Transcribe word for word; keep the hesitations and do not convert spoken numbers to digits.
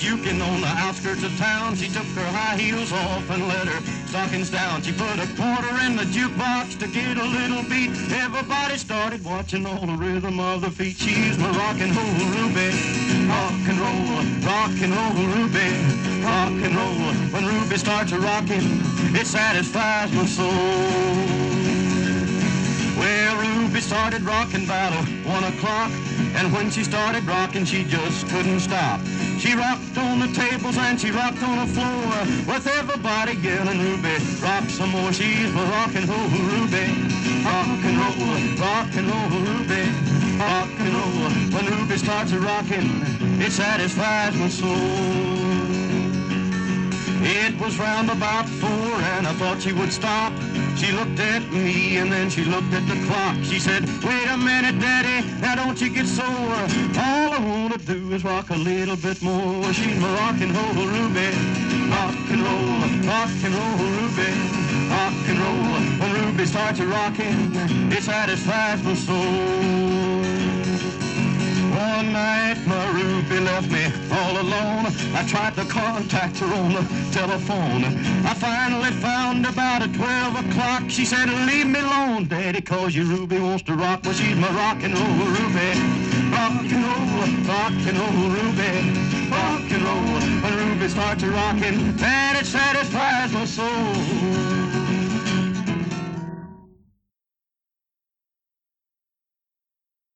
juking on the outskirts of town. She took her high heels off and let her stockings down. She put a quarter in the jukebox to get a little beat. Everybody started watching all the rhythm of the feet. She's my rock and roll Ruby, rock and roll, rock and roll Ruby, rock and roll. When Ruby starts a rocking, it satisfies my soul. Well, Ruby started rocking about one o'clock, and when she started rocking, she just couldn't stop. She rocked on the tables and she rocked on the floor, with everybody yelling, Ruby, rock some more. She's my rock and roll Ruby, rock and roll, rock and roll Ruby, rock and roll. When Ruby starts a rocking, it satisfies my soul. It was round about four and I thought she would stop. She looked at me and then she looked at the clock. She said, wait a minute, Daddy, now don't you get sore. All I want to do is rock a little bit more. She's my rock and roll Ruby, rock and roll, rock and roll Ruby, rock and roll. When Ruby starts a rocking, it satisfies my soul. One night my Ruby left me all alone. I tried to contact her on the telephone. I finally found about at twelve o'clock. She said, leave me alone, Daddy, cause your Ruby wants to rock. Well, she's my rock and roll Ruby, rock and roll, rock and roll Ruby, rock and roll. When Ruby starts a rocking, and it satisfies my soul.